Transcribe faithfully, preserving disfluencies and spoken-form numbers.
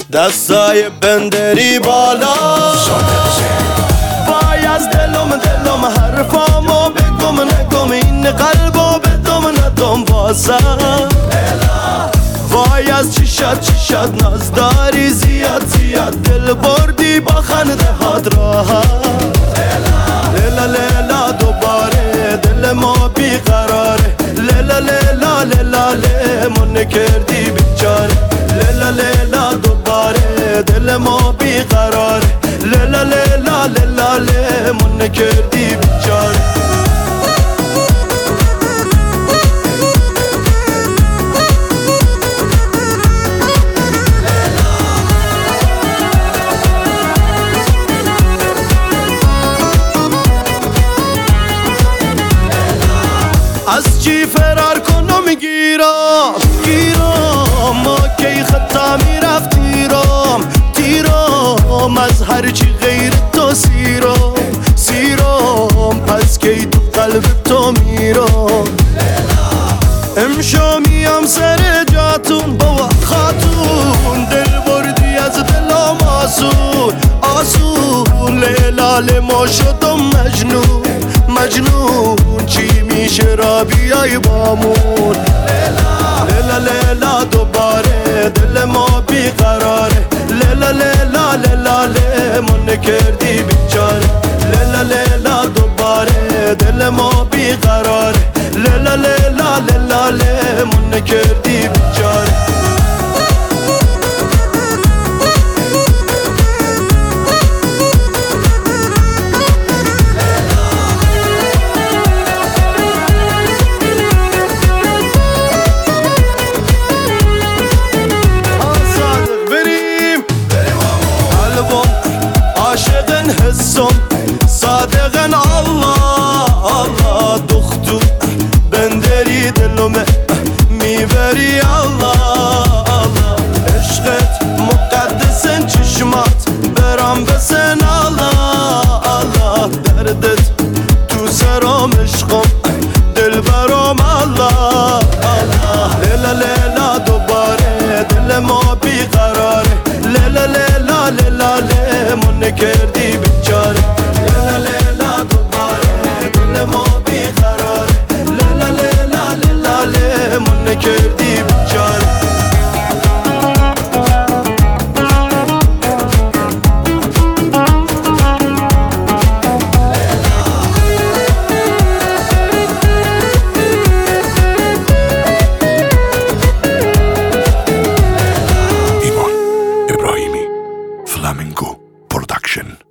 دستای بندری بالا وای از دلم دلم حرفامو بگم نگم این قلبو بدم ندم واسم وای از چشات چشات ناز داری زیاد زیاد دل بردی با خنده هات راحت لیلا لیلا دوباره دل ما بیقراره لیلا لیلا لیلا لیمون کردی بیچاره لیلا لیلا دوباره دل ما بیقراره لیلا لیلا لیلا لیمون کردی بیچاره از چی فرار کنم گیرم گیرم ما کی خطا میرفت تیرم تیرم از هرچی غیر تو سیرم سیرم پس کی تو قلب تو میرم امشو میام سر جاتون بابا خاتون دل بردی از دلم آسون آسون لیلا لیما شدم مجنون مجنون چی میشه را بیای بامون لیلا لیلا دوباره دل ما بیقراره لیلا لیلا لیلا لیمون کردی بیچاره لیلا لیلا دوباره دل ما بیقراره لیلا لیلا لیلا لیمون کردی بیچاره حسم صادقن الله الله دختو بندری دلمه میبری الله الله عشقت مقدسن چشمات برام بسن الله الله دردت تو سرام عشقم دل برام الله الله لیلا لیلا دوباره دل ما بیقراره لیلا لیلا لیلا لیمون کردی بیچاره لیلا لیلا دوباره دل ما بیقراره لیلا لیلا لیلا لیمون کردی بیچاره ایمان ابراهیمی فلامنکو پروداکشن